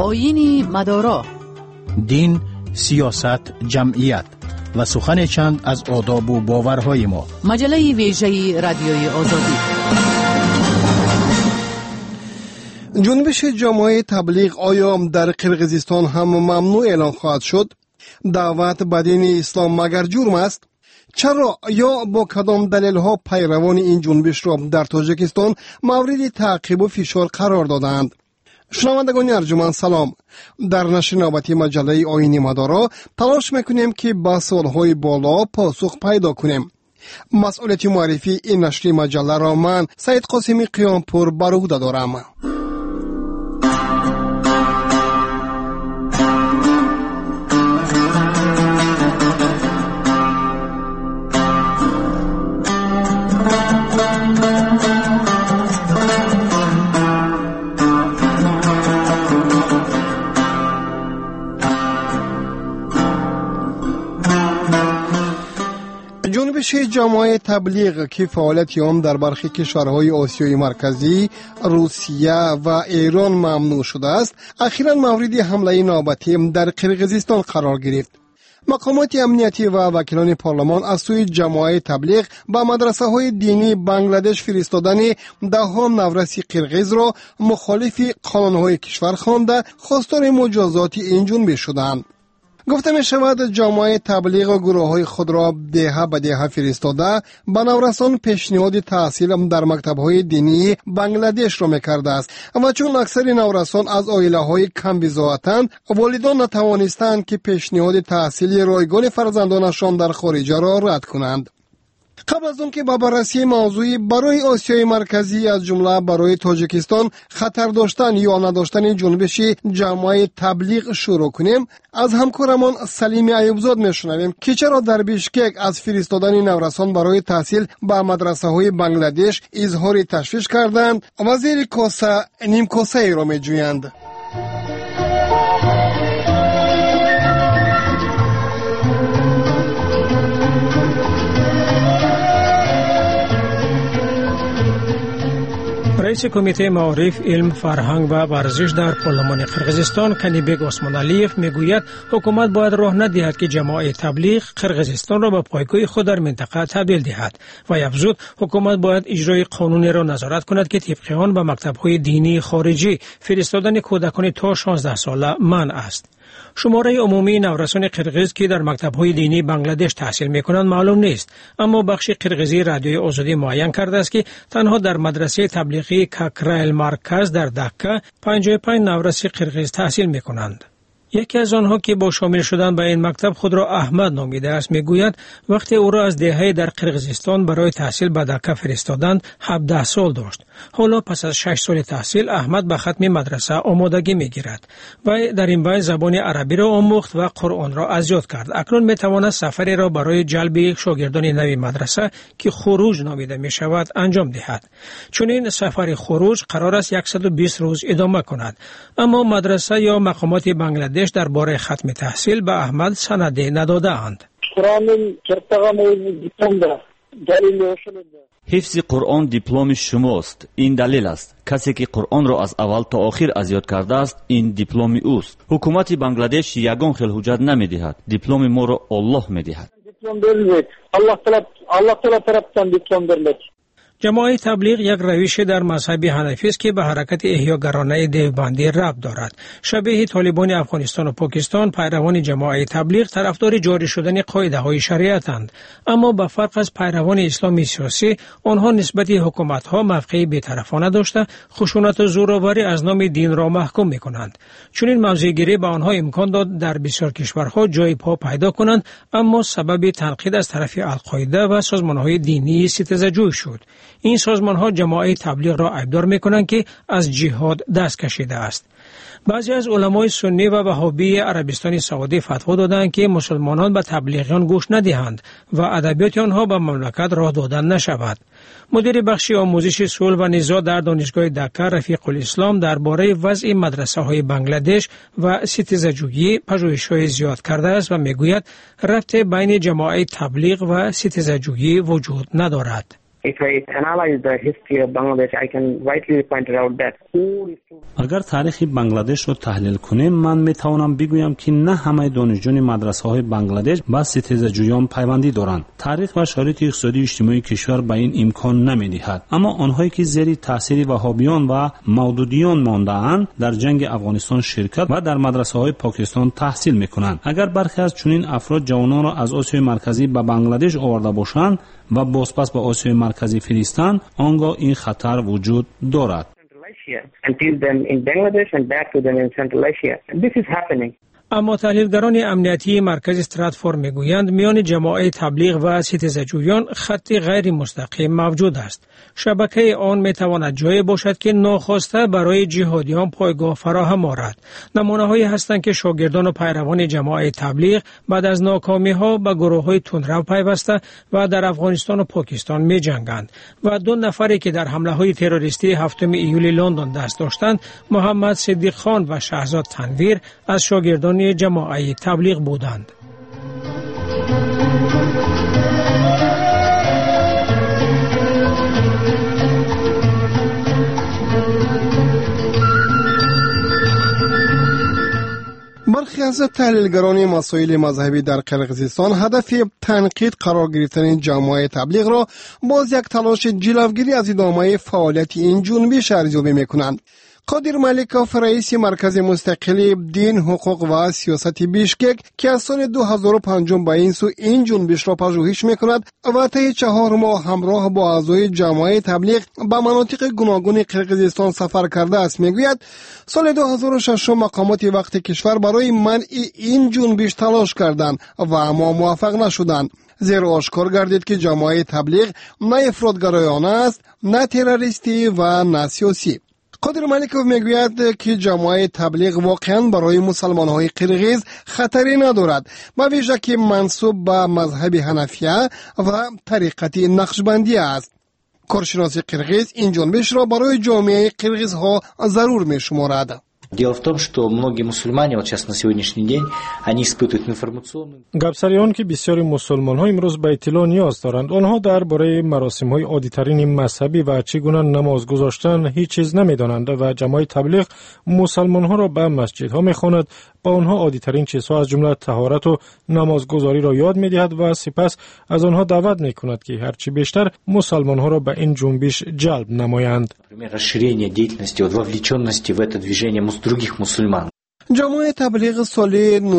آیین مدارا، دین، سیاست، جمعیت و سخن چند از آداب و باورهای ما. مجله ویژه رادیوی آزادی. جنبش جماعت تبلیغ آیا در قرقیزستان هم ممنوع اعلان خواهد شد؟ دعوت به دین اسلام مگر جرم است؟ چرا یا با کدام دلیل ها پیروان این جنبش را در تاجیکستان مورد تعقیب و فشار قرار دادند؟ شنوندگان ارجمند سلام. در نشر نوبتی مجله آیین مدارا تلاش میکنیم که با سوالهای بالا پاسخ پیدا کنیم. مسئولیت معرفی این نشر مجله را من سید قاسمی قیامپور بر عهده دارم. جنبش جماعت تبلیغ که فعالیت آن در برخی کشورهای آسیای مرکزی، روسیه و ایران ممنوع شده است، اخیراً مورد حمله نوبتی در قرقیزستان قرار گرفت. مقامات امنیتی و وکیلان پارلمان از سوی جماعت تبلیغ با مدرسه های دینی بنگلادش فرستادن دهها نورسی قرقیز را مخالف قانونهای کشور خوانده خواستار مجازات این جنبش شدند. گفته می شود جماعت تبلیغ و گروه های خود را دهه به دهه فرستاده به نورسان پیشنهاد تحصیل در مکتب های دینی بنگلادش را می کرده است و چون اکثر نورسان از عائله های کم بضاعتند، والدان نتوانستند که پیشنهاد تحصیل رایگان فرزندانشان در خارج را رد کنند. قبل از اون که با بررسی موضوعی برای آسیای مرکزی از جمله برای تاجیکستان خطر داشتن یا نداشتن جنبش جماعت تبلیغ شروع کنیم، از همکارمان سلیم ایوبزاد میشنویم که چرا در بیشکک از فرستادن نورسان برای تحصیل به مدرسه های بنگلادش اظهار تشویش کردند و زیر کاسه نیم کاسه ای را میجویند. رئیس کمیته معارف، علم، فرهنگ و ورزش در پارلمان قرقیزستان کنیبک عثمانعلیف میگوید حکومت باید راه ندهد که جماعت تبلیغ قرقیزستان را به پایگاه خود در منطقه تبدیل دهد و افزود حکومت باید اجرای قانونی را نظارت کند که طبق آن به مکتب‌های دینی خارجی فرستادن کودکان تا 16 ساله منع است. شماره عمومی نورسان قرقیز که در مکتب‌های دینی بنگلادش تحصیل می‌کنند معلوم نیست، اما بخش قرقیزی رادیوی آزادی معین کرده است که تنها در مدرسه تبلیغی کاکرایل مرکز در دکه 55 نورسی قرقیز تحصیل می‌کنند. یکی از آنها که با شامل شدن به این مکتب خود را احمد نامیده است میگوید وقتی او را از دهه در قرقیزستان برای تحصیل به دکه فرستادند 17 سال داشت. حالا پس از 6 سال تحصیل احمد به ختم مدرسه آمادگی میگیرد و در این بین زبان عربی را آموخت و قرآن را از یاد کرد. اکنون میتواند سفری را برای جلب شاگردان نوی مدرسه که خروج نامیده می شود انجام دهد. چون این سفر خروج قرار است 120 روز ادامه کند، اما مدرسه یا مقامات بنگلادش درباره ختم تحصیل به احمد سند نداده اند. حفظ قرآن دیپلم شماست. این دلیل است. کسی که قرآن را از اول تا آخر از یاد کرده است این دیپلم اوست. حکومت بنگلادش یگان خل حجت نمیدهد. دیپلم ما را الله میدهد. الله تعالی طرفتان دیپلم برلد. جماعت تبلیغ یک روش در مذهب حنفی است که به حرکت احیاگرانه دیوبندی ربط دارد. شبیه طالبان افغانستان و پاکستان، پیروان جماعت تبلیغ طرفدار جاری شدن قاعده های شریعتند، اما به فرق از پیروان اسلام سیاسی، آنها نسبت حکومت ها موقع بی‌طرفانه داشته خشونت و زورآوری از نام دین را محکوم می‌کنند. چون این موضوعگیری به آنها امکان داد در بسیار کشورها جای پا پیدا کنند، اما سبب تنقید از طرف القاعده و سازمان‌های دینی ستیزجوی شد. این سازمان‌ها جماعت تبلیغ را عیبدار می‌کنند که از جهاد دست کشیده است. بعضی از علمای سنی و وهابی عربستان سعودی فتوا دادند که مسلمانان به تبلیغیان گوش ندهند و ادبیات آنها به مملکت راه دادن نشود. مدیر بخش آموزش صلح و نزاع در دانشگاه دکه رفیق الاسلام درباره وضع مدرسه‌های بنگلادش و ستیزجویی پژوهش‌های زیاد کرده است و میگوید ربط بین جماعت تبلیغ و ستیزجویی وجود ندارد. If I analyze the history of Bangladesh, I can rightly point out that اگر تاریخ بنگلادش رو تحلیل کنیم من میتوانم بگویم که نه همه دانشجویان مدرسه‌های بنگلادش با ستیزجویان پیوندی دارند. تاریخ و شرایط اقتصادی اجتماعی کشور به این امکان نمیدهد. اما آنهایی که زیر تاثیر وهابیان و مودودیان مانده‌اند در جنگ افغانستان شرکت و در مدرسه‌های پاکستان تحصیل میکنند. اگر برخی از چنین افراد جوانان را از آسیای مرکزی به بنگلادش آورده باشند و بازپس به آسیای مرکزی فرستند، آنگاه این خطر وجود دارد. and teach them in Bangladesh and back to them in Central Asia. This is happening. اما تحلیلگران امنیتی مرکز استراتفورد میگویند میان جماعت تبلیغ و ستیزجویان خطی غیر مستقیم موجود است. شبکه آن میتواند جایی باشد که ناخواسته برای جهادیان پایگاه فراهم آورد. نمونه‌هایی هستند که شاگردان و پیروان جماعت تبلیغ بعد از ناکامی‌ها به گروه‌های تندرو پیوسته و در افغانستان و پاکستان می‌جنگند و 2 نفری که در حمله‌های تروریستی 7 ایول لندن دست داشتند، محمد صدیق خان و شهزاد تنویر، از شاگردان جماعت تبلیغ بودند. برخی از تحلیلگران مسائل مذهبی در قرقیزستان هدف تنقید قرار گرفتن جماعت تبلیغ را باز یک تلاش جلوگیری از ادامه فعالیت این جنبش ارزیابی می‌کنند. قادر ملیکوف رئیس مرکز مستقل دین، حقوق و سیاست بیشکک که از سال 2005 به این سو این جنبش را پژوهش می‌کند و طی 4 ماه همراه با اعضای جماعت تبلیغ به مناطق گوناگون قرقیزستان سفر کرده است، میگوید سال 2006 مقامات وقت کشور برای منع این جنبش تلاش کردند و اما موفق نشدند، زیرا آشکار گردید که جماعت تبلیغ نه افراطگرایانه است، نه تروریستی و نه سیاسی. قادر ملیکوف میگوید که جماعت تبلیغ واقعا برای مسلمان‌های قرقیز خطری ندارد، با ویژه که منسوب به مذهب حنفیه و طریقت نقشبندی است. کارشناس قرقیز این جنبش را برای جامعه قرقیزها ضرور می‌شمارد. Дело в том, что многие мусульмане вот сейчас на сегодняшний день они испытывают информационную. گپسریان که بسیاری مسلمان‌ها امروز به اطلاع نیاز دارند، آنها درباره مراسم‌های عادی‌ترین مذهبی و چگونه نماز گذاشتن هیچ چیز نمی‌دانند و جماعت تبلیغ مسلمان‌ها را به مسجدها می‌خواند، با آنها عادی‌ترین چیزها از جمله طهارت و نمازگزاری را یاد می‌دهد و سپس از آنها دعوت می‌کند که هرچی بیشتر مسلمان‌ها را به این جنبش جلب نمایند. Расширение деятельности, вот вовлеченности в это движение других мусульман. جماعت تبلیغ سال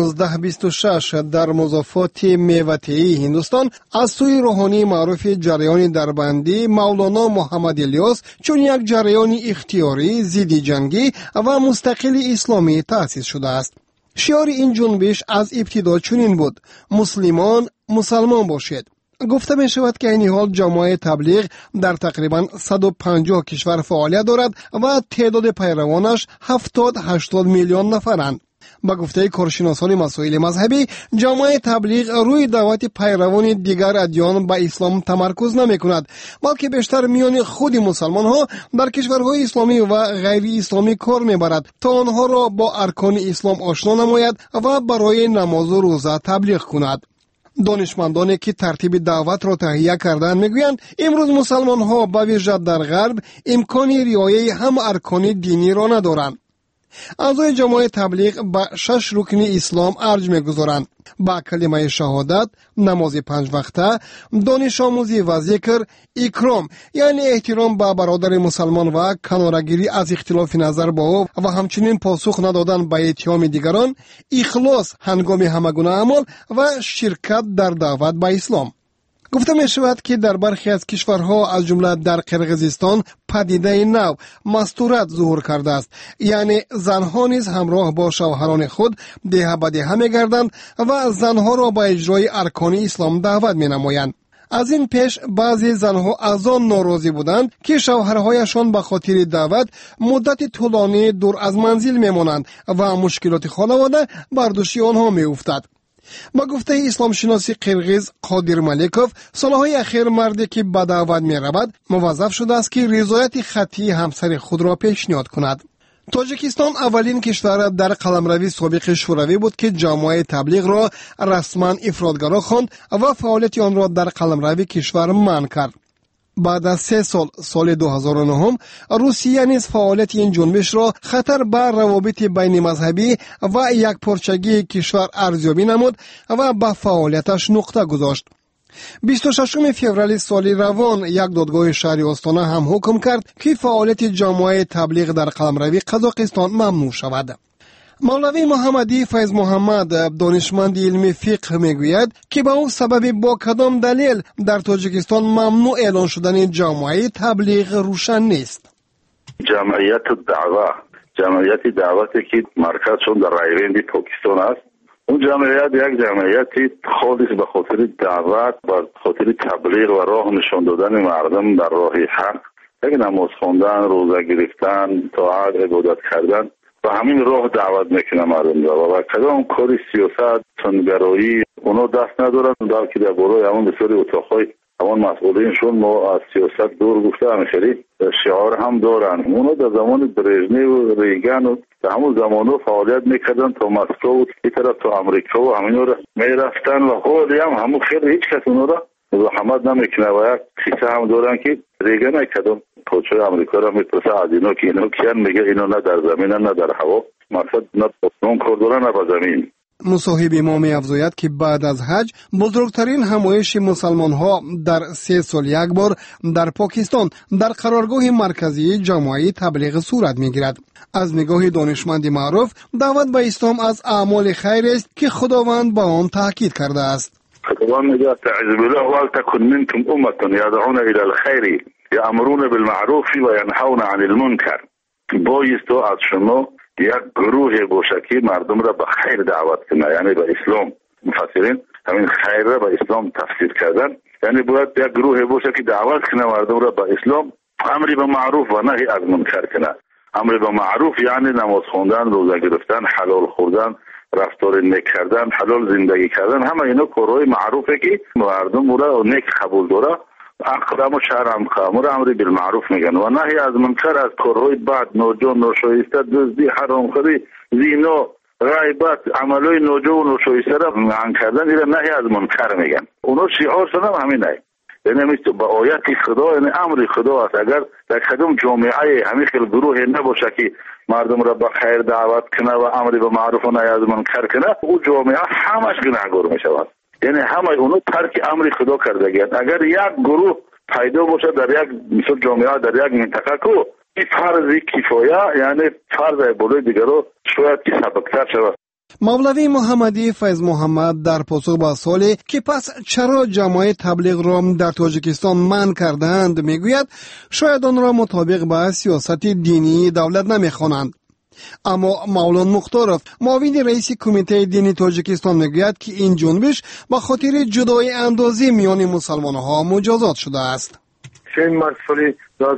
1926 در مضافات میوه‌طیعی هندوستان از سوی روحانی معروف جریان دربندی مولانا محمد الیاس چون یک جریان اختیاری، ضد جنگی و مستقل اسلامی تأسیس شده است. شعار این جنبش از ابتدا چنین بود: مسلمان باشید. گفته می شود که این حال جماعت تبلیغ در تقریبا 150 کشور فعالیت دارد و تعداد پیروانش 70-80 میلیون نفرند. با گفته کارشناسان مسائل مذهبی، جماعت تبلیغ روی دعوت پیروان دیگر ادیان به اسلام تمرکز نمی کند، بلکه بیشتر میان خود مسلمان ها در کشورهای اسلامی و غیر اسلامی کار می برد تا آنها را با ارکان اسلام آشنا نماید و برای نماز و روزه تبلیغ کند. دانشمندانی که ترتیب دعوت را تهیه کردند میگویند امروز مسلمان ها به ویژه در غرب امکان رعایت هم ارکان دینی را ندارند. اعضای جماعت تبلیغ به 6 رکن اسلام ارج میگذارند: با کلمه شهادت، نماز 5 وقته، دانش آموزی و ذکر، اکرام یعنی احترام به برادر مسلمان و کنارگیری از اختلاف نظر با او و همچنین پاسخ ندادن به اتهام دیگران، اخلاص هنگام همگونه اعمال و شرکت در دعوت به اسلام. گفته می شود که در برخی از کشورها از جمله در قرقیزستان پدیده نو مستورت ظهور کرده است، یعنی زنها نیز همراه با شوهران خود دیه به دیه می گردند و زنها را به اجرای ارکان اسلام دعوت می نمایند. از این پیش بعضی زنها از آن ناراضی بودند که شوهرهایشان به خاطر دعوت مدت طولانی دور از منزل می مانند و مشکلات خانواده بر دوش آنها می افتد. با گفته اسلام شناسی قرقیز قادر ملیکوف، سالهای اخیر مردی که به دعوت می رود موظف شده است که رضایت خطی همسر خود را پیشنهاد کند. تاجیکستان اولین کشور در قلمروی سابق شوروی بود که جماعت تبلیغ را رسما افراطگرا خواند و فعالیت آن را در قلمروی کشور منع کرد. بعد از 3 سال، سال 2009 روسیه نیز فعالیت این جنبش را خطر بر روابط بین مذهبی و یکپارچگی کشور ارزیابی نمود و به فعالیتش نقطه گذاشت. 26 فوریه سال روان یک دادگاه شهری آستانه هم حکم کرد که فعالیت جماعت تبلیغ در قلمروی قزاقستان ممنوع شود. مولوی محمدی فیض محمد، دانشمند علم فقه، میگوید که به اون سبب با کدام دلیل در تاجیکستان ممنوع اعلان شدن جماعت تبلیغ روشن نیست. جمعیت دعوتی که مرکزشون در رایوند پاکستان است، اون جمعیت یک جمعیتی خالص به خاطر دعوت و خاطر تبلیغ و راه نشان دادن مردم در راه حق، یک نماز خواندن، روزه گرفتن، طاعت، عبادت کردن و همین راه دعوت میکنه مردم را و کدام کاری سیاست، سنگرایی اونا دست ندارن، بلکه در برای همون بسیاری اتاقهای همون مسئولینشون ما از سیاست دور گفته همشری شعار هم دارن. اونا در زمان برژنیو و ریگن و در همون زمانو فعالیت میکردن تا مسکو و این طرف تا امریکا و همین را میرفتن و خودی هم همون خیلی هیچ کس اونا را زحمت نمیکنه و یک قصه هم دارن که ریگن کدام پادشاه امریکا را میپرسه از اینا که اینا کیان، میگه اینا نه در زمین نه در هوا، مقصد نه پاسمان کار دارن نه به زمین. مصاحب ما می افزاید که بعد از حج بزرگترین همایش مسلمان ها در 3 سال یک بار در پاکستان در قرارگاه مرکزی جماعت تبلیغ صورت می گیرد. از نگاه دانشمند معروف، دعوت به اسلام از اعمال خیر است که خداوند با آن تاکید کرده است. خداوند میگه تعوذ بالله ولتکن منکم امه یدعون الی الخیر یأمرون بالمعروف و ینهون عن المنکر. بایست از شما یک گروه باشه که مردم را به خیر دعوت کنه، یعنی به اسلام. مفسرین همین خیر را به اسلام تفسیر کردن، یعنی باید یک گروه باشه که دعوت کنه مردم را به اسلام، امر به معروف و نهی از منکر کنه. امر به معروف یعنی نماز خواندن، روزه گرفتن، حلال خوردن، رفتار نیک کردن، حلال زندگی کردن، همه اینا کارهای معروفه که مردم را نیک قبول داره. اقدام و شرم خامور امر بالمعروف میگن و نهی از منکر، از کارهای بد، ناجور، ناشایسته، دزدی، حرامخوری، زنا، غیبت، عملهای ناجور و ناشایسته را منع کردن، اینا نهی از منکر میگن. اونا شعارشون هم همینه، یعنی مثل با آیت خدا، یعنی امر خدا است. اگر در کدام جامعه همین خیلی گروه نباشه که مردم را به خیر دعوت کنه و امر به معروف و نهی از منکر کنه، او جامعه همش گناهگار میشود. یعنی همه اونو ترک امر خدا کرده گیرد. اگر یک گروه پیدا باشه در یک مثل جامعه در یک منطقه کو، این فرض کفایه، یعنی فرض بالای دیگرو شاید که سبکتر شود. مولوی محمدی فیض محمد در پاسخ به سوالی که پس چرا جماعت تبلیغ را در تاجیکستان منع کردند میگوید شاید آن را مطابق به سیاست دینی دولت نمیخوانند. اما مولانا مختارов، معاون رئیس کمیته دینی تاجیکستان میگوید که این جنبش به خاطر جدایی اندازی میان مسلمان‌ها مجازات شده است. این مسئله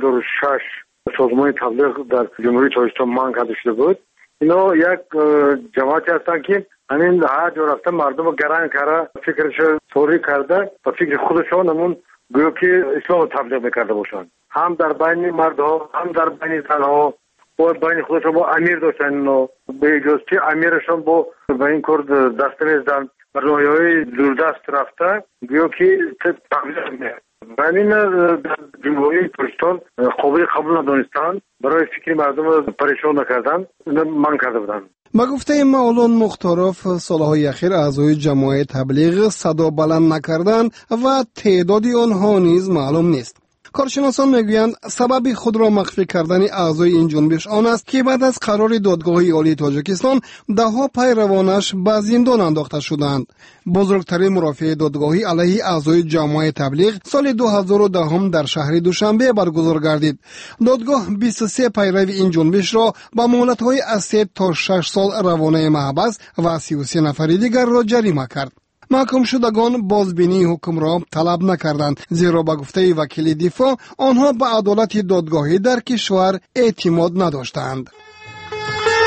2006 سازمان تبلیغ در جمهوری تاجیکستان منع کرده شده بود. اینا یک جماعتی هستند که همین حج رفته مردم رو گران کرده، فکرش توری کرده و فکر خودشان همون گویا که اسلام تبلیغ میکرده باشند. هم در بین مردها، هم در بین زنها، و بین خودشان با امیر داشتن و به اجازه امیرشان با این کار دست نیستن و راههای دوردست رفته گویا که تبلیغ میاد. و این در جمهوری تاجیکستان قابل قبول ندانستند، برای فکر مردم رو پریشان نکردن، من کرده بودن. با گفته مولانا مختارов، سالهای اخیر اعضای جماعت تبلیغ صدا بلند نکردند و تعداد آنها نیز معلوم نیست. کارشناسان میگویند سبب خود را مخفی کردن اعضای این جنبش آن است که بعد از قرار دادگاه عالی تاجیکستان دهها پیروانش به زندان انداخته شدند. بزرگترین مرافع دادگاهی علیه اعضای جماعت تبلیغ سال 2010 در شهر دوشنبه برگزار گردید. دادگاه 23 پیرو این جنبش را با مهلت‌های از 3 تا 6 سال روانه محبس و 33 نفر دیگر را جریمه کرد. محکوم شدگان بازبینی حکم را طلب نکردند، زیرا با گفته وکیل دفاع آنها به عدالت دادگاهی در کشور اعتماد نداشتند.